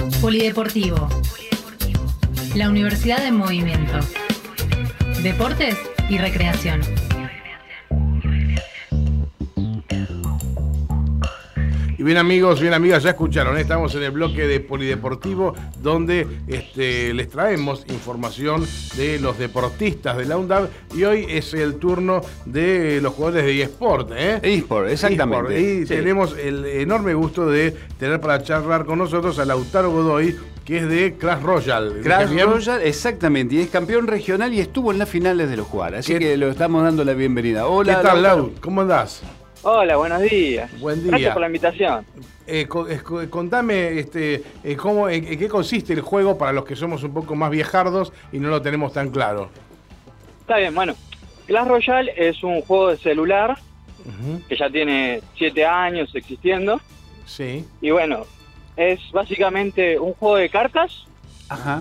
Polideportivo. La Universidad en Movimiento. Deportes y recreación. Y bien amigos, bien amigas, ya escucharon, estamos en el bloque de Polideportivo donde les traemos información de los deportistas de la UNDAB y hoy es el turno de los jugadores de eSport. eSport, exactamente. Y tenemos el enorme gusto de tener para charlar con nosotros a Lautaro Godoy, que es de Clash Royale. Clash Royale, exactamente, y es campeón regional y estuvo en las finales de los jugadores, así que lo estamos dando la bienvenida. Hola, ¿qué tal, Lau? ¿Cómo andás? Hola, buenos días. Buen día. Gracias por la invitación. Contame en qué consiste el juego para los que somos un poco más viejardos y no lo tenemos tan claro. Está bien, bueno. Clash Royale es un juego de celular que ya tiene 7 años existiendo. Sí. Y bueno, es básicamente un juego de cartas. Ajá.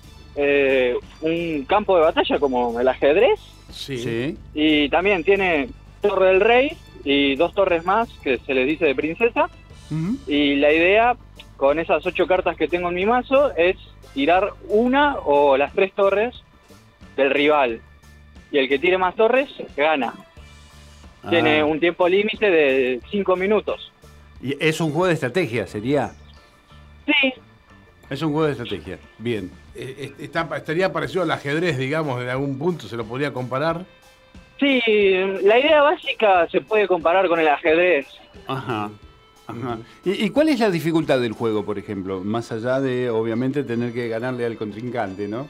Un campo de batalla como el ajedrez. Sí. Y también tiene Torre del Rey y 2 torres más que se les dice de princesa. Y la idea con esas 8 cartas que tengo en mi mazo es tirar una o las 3 torres del rival. Y el que tire más torres gana. Tiene un tiempo límite de 5 minutos. ¿Y es un juego de estrategia, sería? Sí. Es un juego de estrategia, bien. Estaría parecido al ajedrez, digamos, en algún punto, ¿se lo podría comparar? Sí, la idea básica se puede comparar con el ajedrez. Ajá. ¿Y cuál es la dificultad del juego, por ejemplo? Más allá de, obviamente, tener que ganarle al contrincante, ¿no?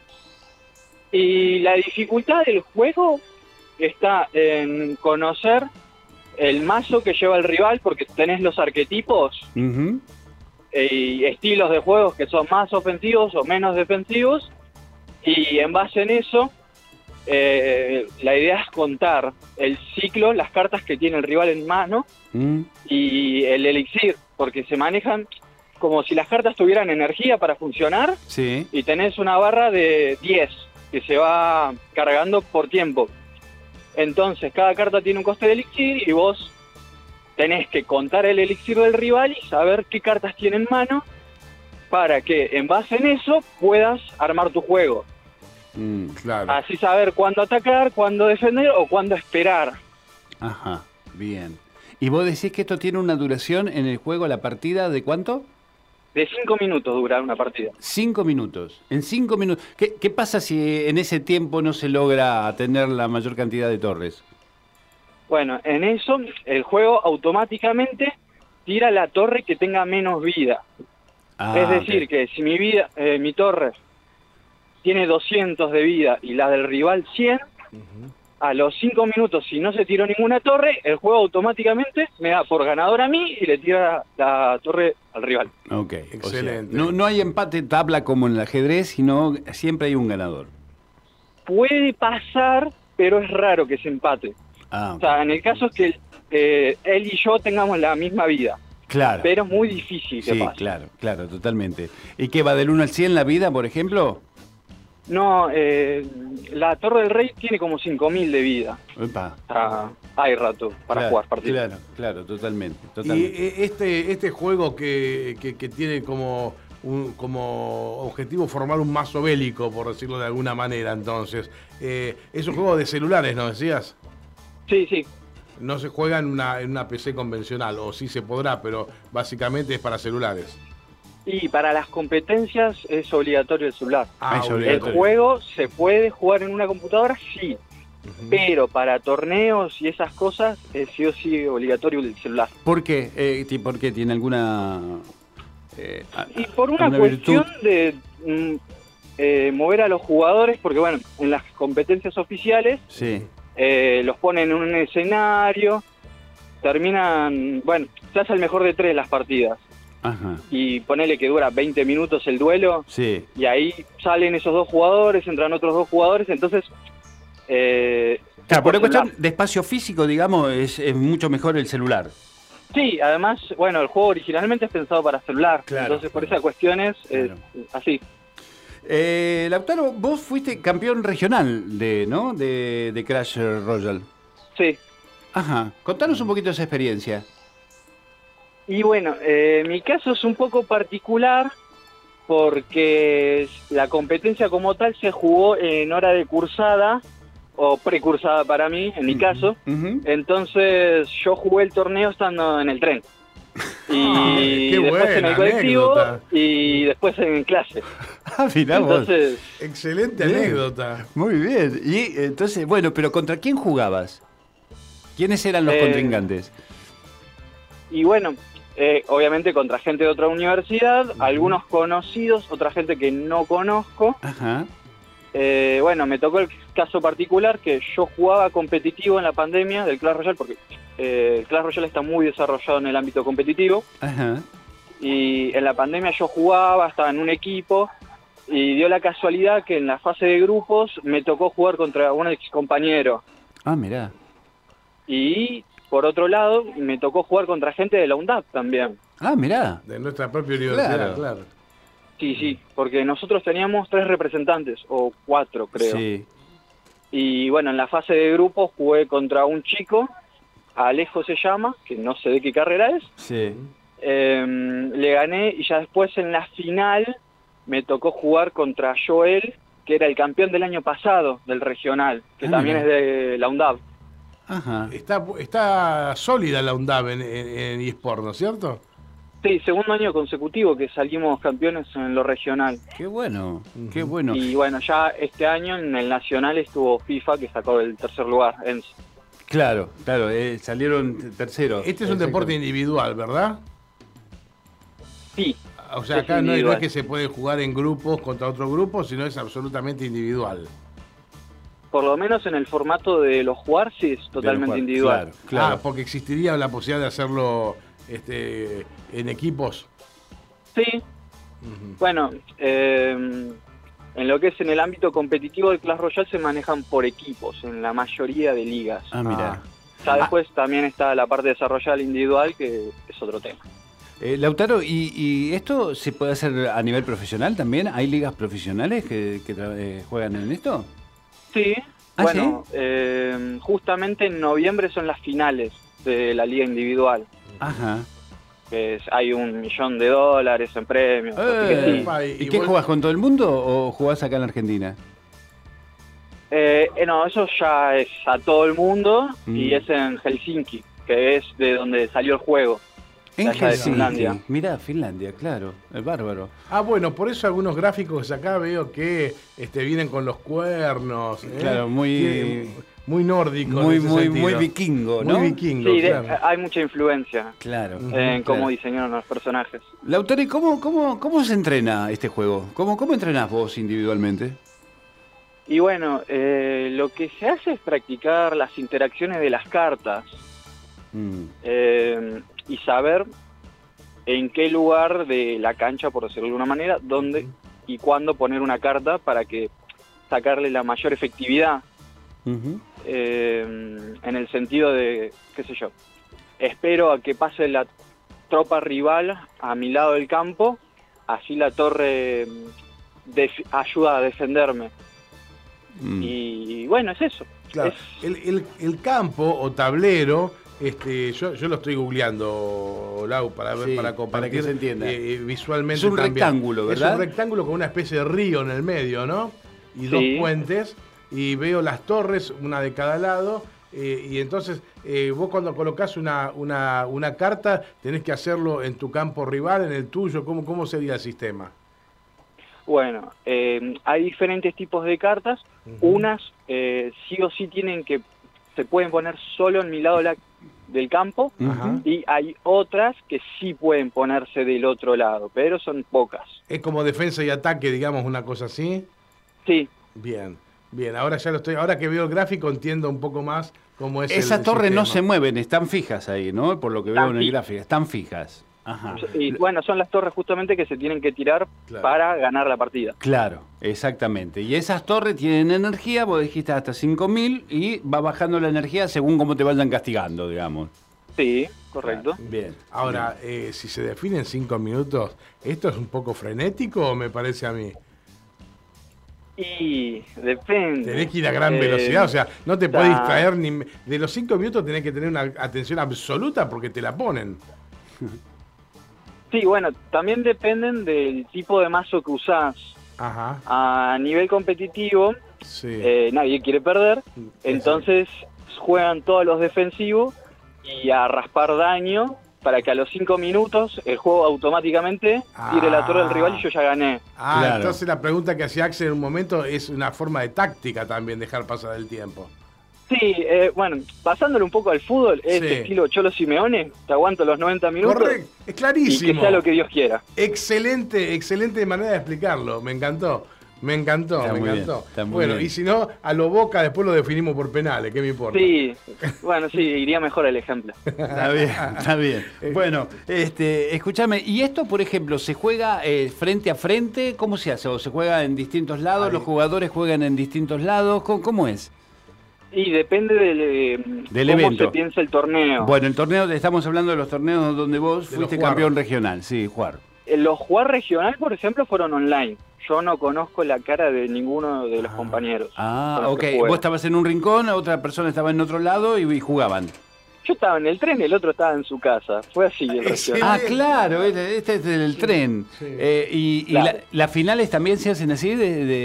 Y la dificultad del juego está en conocer el mazo que lleva el rival, porque tenés los arquetipos y estilos de juegos que son más ofensivos o menos defensivos, y en base en eso, la idea es contar el ciclo, las cartas que tiene el rival en mano y el elixir, porque se manejan como si las cartas tuvieran energía para funcionar. Sí. Y tenés una barra de 10 que se va cargando por tiempo. Entonces cada carta tiene un coste de elixir y vos tenés que contar el elixir del rival y saber qué cartas tiene en mano para que en base en eso puedas armar tu juego. Claro. Así saber cuándo atacar, cuándo defender o cuándo esperar. Ajá, bien. ¿Y vos decís que esto tiene una duración en el juego, la partida, de cuánto? De 5 minutos dura una partida. 5 minutos. En 5 minutos. ¿Qué pasa si en ese tiempo no se logra tener la mayor cantidad de torres? Bueno, en eso el juego automáticamente tira la torre que tenga menos vida. Es decir, que si mi torre tiene 200 de vida y la del rival 100, a los 5 minutos, si no se tiró ninguna torre, el juego automáticamente me da por ganador a mí y le tira la torre al rival. Ok, excelente. O sea, no hay empate tabla como en el ajedrez, sino siempre hay un ganador. Puede pasar, pero es raro que se empate. Okay. O sea, en el caso es que él y yo tengamos la misma vida. Claro. Pero es muy difícil que pase. Claro, totalmente. ¿Y qué va del 1 al 100 la vida, por ejemplo? No, la Torre del Rey tiene como 5.000 de vida. Epa. Hay rato para jugar partidas. Claro, totalmente. Y este juego que tiene como objetivo formar un mazo bélico, por decirlo de alguna manera, entonces, es un juego de celulares, ¿no decías? Sí. No se juega en una PC convencional, o sí se podrá, pero básicamente es para celulares. Y para las competencias es obligatorio el celular. Es obligatorio. El juego se puede jugar en una computadora, sí. Pero para torneos y esas cosas es sí o sí obligatorio el celular. ¿Por qué? ¿Por qué? ¿Tiene alguna y por una cuestión virtud de mover a los jugadores, porque bueno, en las competencias oficiales los ponen en un escenario, terminan, bueno, se hace el mejor de 3 las partidas. Ajá. Y ponele que dura 20 minutos el duelo, y ahí salen esos 2 jugadores, entran otros 2 jugadores, entonces... claro, por la cuestión de espacio físico, digamos, es mucho mejor el celular. Sí, además, bueno, el juego originalmente es pensado para celular, entonces por esas cuestiones es así. Lautaro, vos fuiste campeón regional de Clash Royale. Sí. Ajá, contanos un poquito esa experiencia. Y bueno, mi caso es un poco particular porque la competencia como tal se jugó en hora de cursada, o precursada para mí, en mi caso. Entonces yo jugué el torneo estando en el tren. Y qué después en buena el colectivo anécdota. y después en clase. Mirá vos. Entonces, Excelente Bien. anécdota. Muy bien. Y entonces, bueno, pero ¿contra quién jugabas? ¿Quiénes eran los contrincantes? y bueno, obviamente contra gente de otra universidad, algunos conocidos, otra gente que no conozco. Ajá. Bueno, me tocó el caso particular que yo jugaba competitivo en la pandemia del Clash Royale, porque el Clash Royale está muy desarrollado en el ámbito competitivo, Ajá. y en la pandemia yo jugaba, estaba en un equipo, y dio la casualidad que en la fase de grupos me tocó jugar contra un ex compañero, Ah, mirá. y por otro lado me tocó jugar contra gente de la UNDAP también. Ah, mirá. De nuestra propia universidad, Claro. claro. Sí, porque nosotros teníamos 3 representantes, o 4 creo. Sí. Y bueno, en la fase de grupos jugué contra un chico, Alejo se llama, que no sé de qué carrera es. Sí. Le gané y ya después en la final me tocó jugar contra Joel, que era el campeón del año pasado del regional, que Ah, también mira. es de la UNDAV. Ajá. Está sólida la UNDAV en eSport, ¿no es cierto? Sí, segundo año consecutivo que salimos campeones en lo regional. Qué bueno, qué bueno. Y bueno, ya este año en el nacional estuvo FIFA, que sacó el tercer lugar. Claro, claro, salieron terceros. Este es un deporte individual, ¿verdad? Sí. O sea, Es acá no es individual. que se puede jugar en grupos contra otro grupo, sino es absolutamente individual. Por lo menos en el formato de los jugar, sí, es totalmente individual. Claro, claro. Ah, porque existiría la posibilidad de hacerlo en equipos. Sí. Bueno, en lo que es en el ámbito competitivo del Clash Royale se manejan por equipos en la mayoría de ligas. Ah, mira. Ya después también está la parte desarrollada individual, que es otro tema. Lautaro, ¿y esto se puede hacer a nivel profesional también? ¿Hay ligas profesionales que juegan en esto? Sí, ¿Ah, bueno, justamente en noviembre son las finales de la liga individual. Ajá. Que hay $1 millón en premios. así que sí. Epa, ¿Y qué vos- jugás con todo el mundo o jugás acá en Argentina? No, eso ya es a todo el mundo y Mm. es en Helsinki, que es de donde salió el juego. En Allá de Helsinki. Finlandia. Mirá, Finlandia, claro. Es bárbaro. Ah, bueno, por eso algunos gráficos acá veo que vienen con los cuernos. Claro, muy- muy nórdico. Muy, en ese muy, sentido. muy vikingo, ¿no? Muy vikingo, Sí, claro. hay mucha influencia Claro. en cómo claro. diseñaron los personajes. Lautaro, ¿y cómo se entrena este juego? ¿Cómo entrenás vos individualmente? Y bueno, lo que se hace es practicar las interacciones de las cartas y saber en qué lugar de la cancha, por decirlo de alguna manera, dónde y cuándo poner una carta para que sacarle la mayor efectividad. Ujú. En el sentido de, qué sé yo, espero a que pase la tropa rival a mi lado del campo, así la torre ayuda a defenderme. Y bueno, es eso. Claro, Es- el campo o tablero, yo lo estoy googleando, Lau, para ver, Sí, para compartir para que se entienda. visualmente. Es un también. rectángulo, ¿verdad? Es un rectángulo con una especie de río en el medio, ¿no? Y Sí. dos puentes, y veo las torres, una de cada lado. Y entonces, vos cuando colocás una carta, tenés que hacerlo en tu campo rival, en el tuyo. ¿Cómo sería el sistema? Bueno, hay diferentes tipos de cartas. Unas sí o sí se pueden poner solo en mi lado del campo, Ajá. y hay otras que sí pueden ponerse del otro lado, pero son pocas. Es como defensa y ataque, digamos, una cosa así. Sí, Bien, bien. Ahora que veo el gráfico entiendo un poco más cómo es Esas torres no se sistema. mueven, están fijas ahí, ¿no? Por lo que veo Están en el fijas. gráfico, están fijas. Ajá. y bueno, son las torres justamente que se tienen que tirar Claro. para ganar la partida. Claro, exactamente. Y esas torres tienen energía, vos dijiste hasta 5.000 y va bajando la energía según cómo te vayan castigando, digamos. Sí, correcto. Bien. Ahora, si se define en 5 minutos, ¿esto es un poco frenético o me parece a mí? Y depende. Tenés que ir a gran velocidad, o sea, no te podés está- distraer ni... De los 5 minutos tenés que tener una atención absoluta porque te la ponen. Sí, bueno, también dependen del tipo de mazo que usás. Ajá. A nivel competitivo, Sí. nadie quiere perder, entonces juegan todos los defensivos y a raspar daño para que a los 5 minutos el juego automáticamente tire la torre del rival y yo ya gané. Claro. Entonces la pregunta que hacía Axel en un momento es una forma de táctica también, dejar pasar el tiempo. Sí, bueno, pasándole un poco al fútbol, es Sí. estilo Cholo Simeone, te aguanto los 90 minutos. Correcto, es Y clarísimo. que sea lo que Dios quiera. Excelente manera de explicarlo, me encantó. Me encantó, Está me muy encantó. bien, está muy Bueno, bien. y si no, a lo Boca después lo definimos por penales, ¿qué me importa? Sí, bueno, sí, iría mejor el ejemplo. Está bien, está bien. Bueno, escúchame, ¿y esto, por ejemplo, se juega frente a frente? ¿Cómo se hace? ¿O se juega en distintos lados? Ahí. ¿Los jugadores juegan en distintos lados? ¿Cómo es? Y depende Del cómo evento. se piensa el torneo. Bueno, el torneo, estamos hablando de los torneos donde vos De fuiste los jugar. campeón regional, sí, jugar. Los jugar regional, por ejemplo, fueron online. Yo no conozco la cara de ninguno de los compañeros. Ah, con los ok. que jugué. Vos estabas en un rincón, otra persona estaba en otro lado y jugaban. Yo estaba en el tren y el otro estaba en su casa. Fue así el regional. Ah, claro, este es del tren. sí. ¿Y Claro. las finales también se hacen así,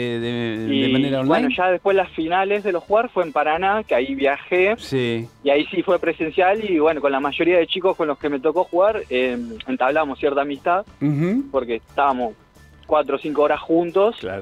de Y manera online? bueno, ya después las finales de los jugar fue en Paraná, que ahí viajé. Sí. Y ahí sí fue presencial y bueno, con la mayoría de chicos con los que me tocó jugar entablamos cierta amistad Ujú. porque estábamos 4 o 5 horas juntos Claro.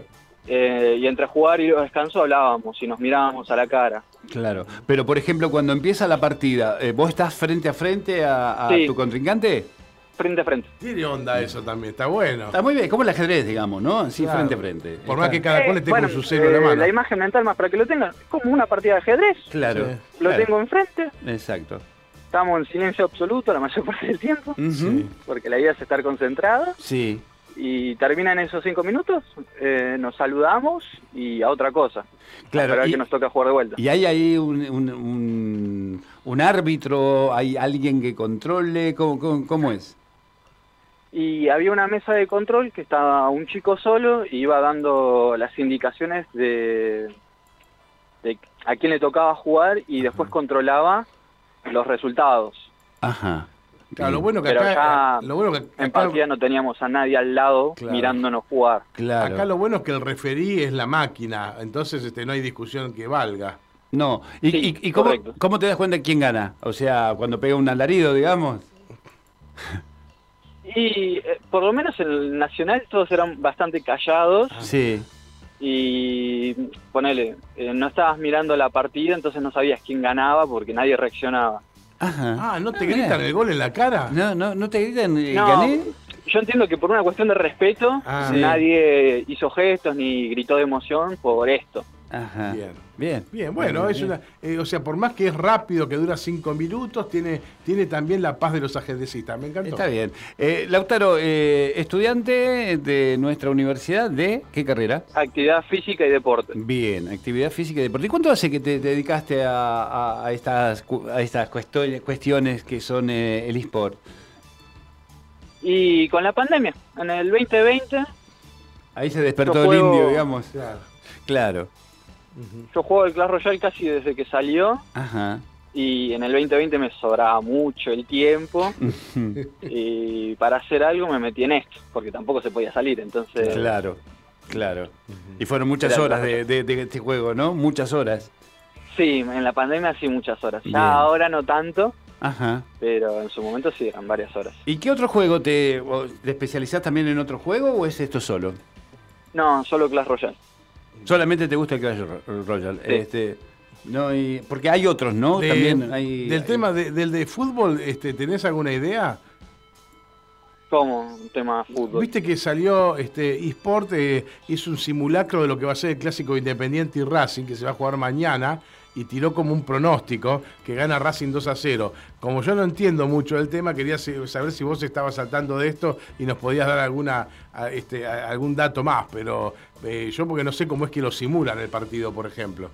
y entre jugar y los descansos hablábamos y nos mirábamos a la cara. Claro, pero por ejemplo, cuando empieza la partida, ¿vos estás frente a frente a Sí. tu contrincante? Frente a frente. Tiene onda eso también, está bueno. Está muy bien, como el ajedrez, digamos, ¿no? Así Claro. frente a frente. Por más Está- que cada cual esté Bueno, con su celo en la mano. La imagen mental, más para que lo tengan, es como una partida de ajedrez. Claro. Sí. Lo claro. tengo enfrente, Exacto. estamos en silencio absoluto la mayor parte del tiempo, Ujú. Sí. porque la idea es estar concentrado. Sí. Y terminan esos 5 minutos, nos saludamos y a otra cosa. Claro, Esperar y- que nos toca jugar de vuelta. ¿Y hay ahí un árbitro? ¿Hay alguien que controle? ¿Cómo es? Y había una mesa de control que estaba un chico solo y iba dando las indicaciones de a quién le tocaba jugar y después controlaba los resultados. Ajá. Claro, lo bueno que Pero acá, ya lo bueno que En acá, partida no teníamos a nadie al lado Claro. mirándonos jugar. Claro. acá lo bueno es que el referí es la máquina, entonces no hay discusión que valga. No. ¿Y, Sí, y cómo, correcto. cómo te das cuenta quién gana? O sea, cuando pega un alarido, digamos. Y por lo menos en el Nacional todos eran bastante callados Sí. y ponele, no estabas mirando la partida, entonces no sabías quién ganaba porque nadie reaccionaba. Ajá. Ah, ¿no te bien. gritan el gol en la cara? No te gritan, No, gané. yo entiendo que por una cuestión de respeto Ah. Sí. nadie hizo gestos ni gritó de emoción por esto. Ajá. Bien. Bien. Bien, bueno, es una, o sea, por más que es rápido, que dura 5 minutos, tiene también la paz de los ajedrecistas. Me encantó. Está bien. Lautaro, estudiante de nuestra universidad, ¿de qué carrera? Actividad física y deporte. Bien, actividad física y deporte. ¿Y cuánto hace que te dedicaste a estas cuestiones que son el eSport? Y con la pandemia, en el 2020, Ahí se despertó Yo el juego- indio, digamos. Claro. Claro. yo juego el Clash Royale casi desde que salió Ajá. y en el 2020 me sobraba mucho el tiempo y para hacer algo me metí en esto, porque tampoco se podía salir, entonces... Claro, claro. Y fueron muchas Era horas Clash de este juego, ¿no? Muchas horas. Sí, en la pandemia sí muchas horas. Ya Bien. ahora no tanto, Ajá. pero en su momento sí eran varias horas. ¿Y qué otro juego te especializás también en otro juego o es esto solo? No, solo Clash Royale. Solamente te gusta el Clash Royale. Sí. No, porque hay otros, ¿no? También hay. Del tema del de fútbol, ¿tenés alguna idea? Como un tema de fútbol. Viste que salió eSport, hizo un simulacro de lo que va a ser el clásico Independiente y Racing, que se va a jugar mañana, y tiró como un pronóstico que gana Racing 2-0. Como yo no entiendo mucho del tema, quería saber si vos estabas saltando de esto y nos podías dar algún dato más, pero yo porque no sé cómo es que lo simulan el partido, por ejemplo.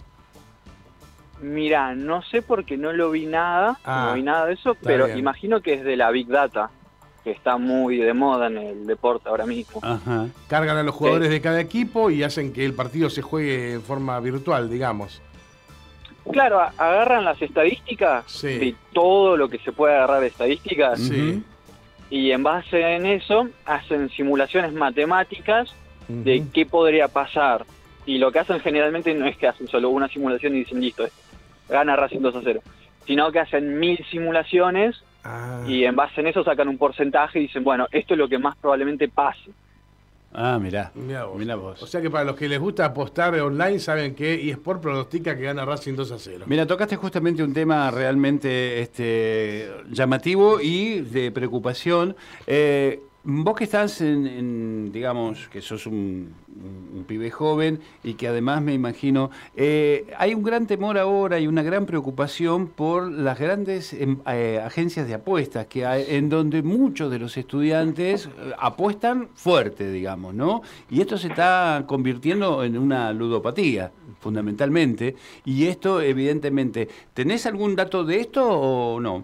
Mirá, no sé porque no lo vi nada, Ah, no vi nada de eso, está pero bien. imagino que es de la Big Data, que está muy de moda en el deporte ahora mismo. Ajá. Cargan a los jugadores de cada equipo y hacen que el partido se juegue en forma virtual, digamos. Claro, agarran las estadísticas Sí. de todo lo que se puede agarrar de estadísticas Sí. y en base en eso hacen simulaciones matemáticas de qué podría pasar. Y lo que hacen generalmente no es que hacen solo una simulación y dicen, listo, gana Racing 2-0, sino que hacen 1000 simulaciones y en base en eso sacan un porcentaje y dicen, bueno, esto es lo que más probablemente pase. Ah, mirá vos. Mirá vos. O sea que para los que les gusta apostar online, saben que eSport pronostica que gana Racing 2-0. Mira, tocaste justamente un tema realmente llamativo y de preocupación. Vos que estás digamos, que sos un pibe joven y que además me imagino, hay un gran temor ahora y una gran preocupación por las grandes agencias de apuestas, en donde muchos de los estudiantes apuestan fuerte, digamos, ¿no? Y esto se está convirtiendo en una ludopatía, fundamentalmente, y esto evidentemente, ¿tenés algún dato de esto o no?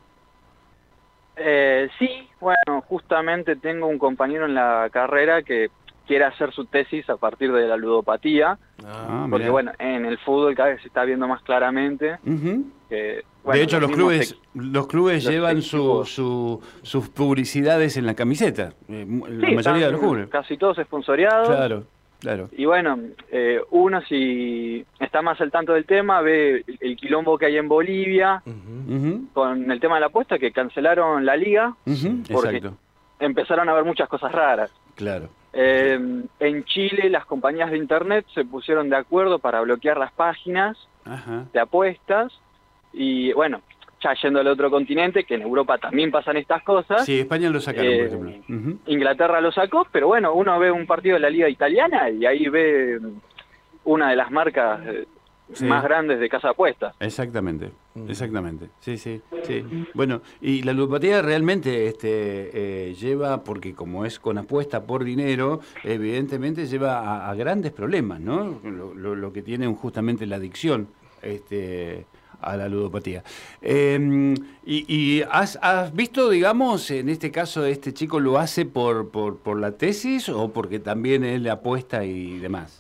Sí, bueno, justamente tengo un compañero en la carrera que quiere hacer su tesis a partir de la ludopatía, porque bueno, en el fútbol cada vez se está viendo más claramente. Que, bueno, de hecho, los clubes llevan sus publicidades en la camiseta, la mayoría de los clubes. Casi todos sponsoreados. Claro. Y bueno, uno si está más al tanto del tema, ve el quilombo que hay en Bolivia con el tema de la apuesta, que cancelaron la liga, porque exacto. Empezaron a haber muchas cosas raras. Claro. En Chile las compañías de internet se pusieron de acuerdo para bloquear las páginas de apuestas, y bueno, ya yendo al otro continente, que en Europa también pasan estas cosas. Sí, España lo sacaron, por ejemplo. Inglaterra lo sacó, pero bueno, uno ve un partido de la liga italiana y ahí ve una de las marcas más grandes de casa de apuestas. Exactamente. Sí. Bueno, y la ludopatía realmente lleva, porque como es con apuesta por dinero, evidentemente lleva a grandes problemas, ¿no? Lo que tiene justamente la adicción a la ludopatía. ¿Y has visto, digamos, en este caso este chico lo hace por la tesis o porque también él apuesta y demás?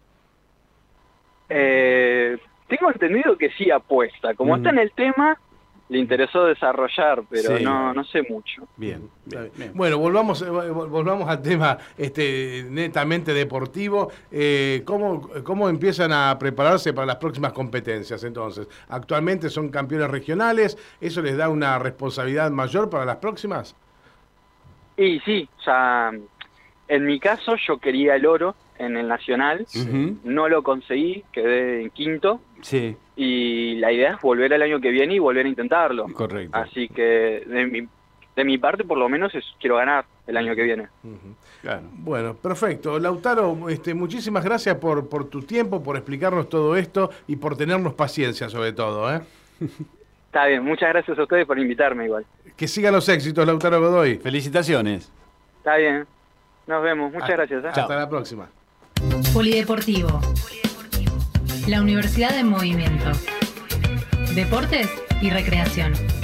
Tengo entendido que sí apuesta. Como está en el tema, le interesó desarrollar, pero no sé mucho. Bien. Bueno, volvamos al tema netamente deportivo. ¿Cómo empiezan a prepararse para las próximas competencias entonces? Actualmente son campeones regionales, ¿eso les da una responsabilidad mayor para las próximas? Y sí, o sea, en mi caso yo quería el oro en el Nacional, no lo conseguí, quedé en quinto. Sí. Y la idea es volver el año que viene y volver a intentarlo. Correcto. Así que de mi parte, por lo menos, quiero ganar el año que viene. Claro. Bueno, perfecto. Lautaro, muchísimas gracias por tu tiempo, por explicarnos todo esto y por tenernos paciencia sobre todo. Está bien, muchas gracias a ustedes por invitarme igual. Que sigan los éxitos, Lautaro Godoy. Felicitaciones. Está bien. Nos vemos. Muchas gracias. Hasta la próxima. Polideportivo. La Universidad en Movimiento. Deportes y recreación.